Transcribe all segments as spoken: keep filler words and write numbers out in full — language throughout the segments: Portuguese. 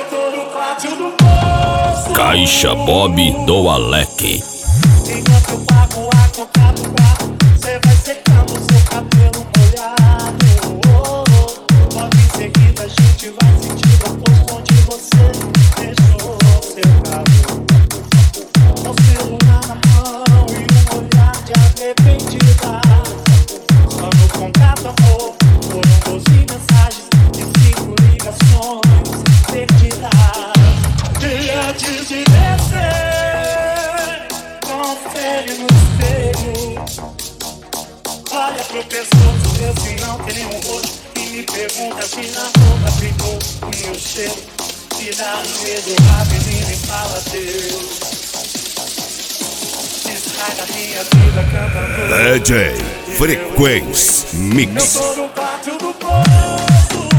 Caixa Bob do Alec. Enquanto eu pago a conta do quarto, cê vai secando seu cabelo molhado. Oh, oh. Logo em seguida a gente vai sentir o oposto onde você deixou seu cabelo. O celular na mão e um olhar de arrependida. Só no contato, amor, foram doze mensagens e cinco ligações perdidas. E antes de descer, confere no espelho. Olha pro pescoço, vê se não tem nenhum rosto. E me pergunta se na roupa ficou o meu cheiro. Se dá um medo rápido e me fala Deus. Se sai da minha vida cantando D J Frequency Mix. eu tô no quarto do poço.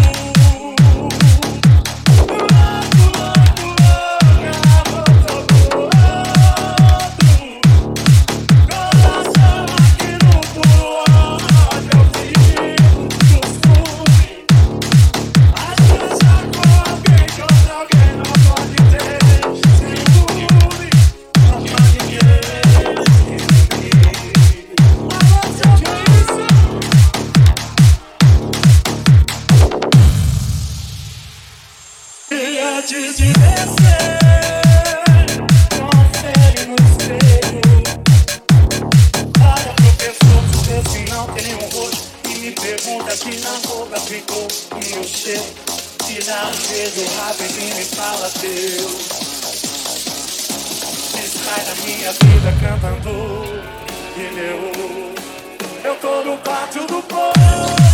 Antes de descer, confere no espelho. Olha pro pescoço, vê se não tem nenhum rosto. E me pergunta se na roupa ficou o meu cheiro. Se dá um beijo rápido e me fala Deus. Se sai da minha vida cantando pneu. Eu tô no quarto do povo.